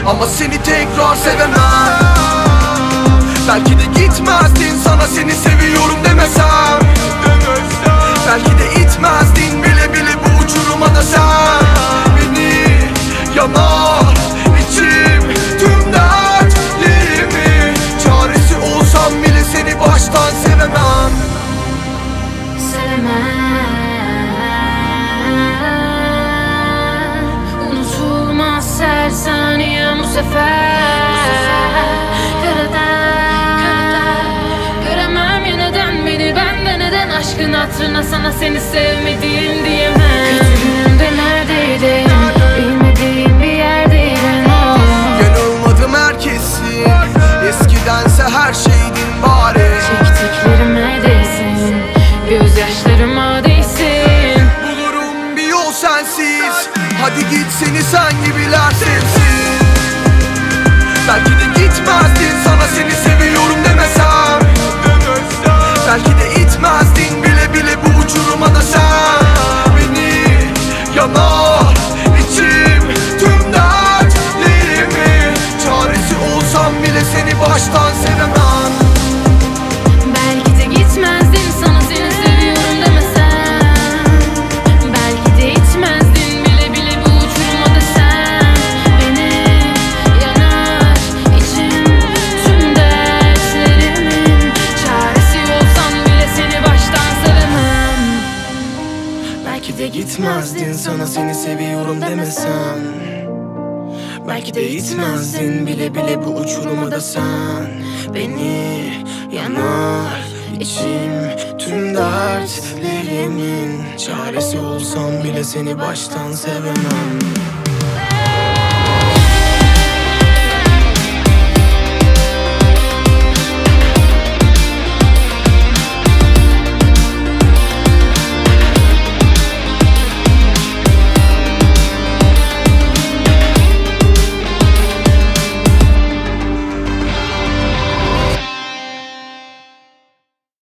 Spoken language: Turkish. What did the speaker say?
ama seni tekrar sevemem. Belki de gitmezdin sana seni seviyorum demesem. Belki de itmezdin bile bile bu uçuruma da sen. Beni yanar içim tüm dertlerimi. Çaresi olsam bile seni baştan sevemem. Unutulmaz her saniyem bu sefer. Göremem yeniden beni bende neden. Aşkın hatırına sana seni sevmediğim diyemem. Kötü günümde neredeydin, bilmediğim bir yerdeydin. Yanılmadım herkesin, eskidense her şeydin bari. Çektiklerime değsin, gözyaşlarıma değsin. Bulurum bir yol sensiz, hadi git seni sen gibiler sevsin. Belki de gitmezdin sana seni seviyorum demesem. Belki de itmezdin bile bile bu uçuruma da sen. Beni yanar içim tüm dertlerimi. Çaresi olsam bile seni baştan sevemem. Belki de gitmezdin sana seni seviyorum demesem. Belki de itmezdin bile bile bu uçuruma da sen. Beni yanar içim tüm dertlerimin. Çaresi olsam bile seni baştan sevemem. Belki de gitmezdin sana seni seviyorum demesem. Belki de itmezdin bile bile bu uçuruma da sen. Beni yanar içim tüm dertlerimin. Çaresi olsam bile seni baştan sevemem.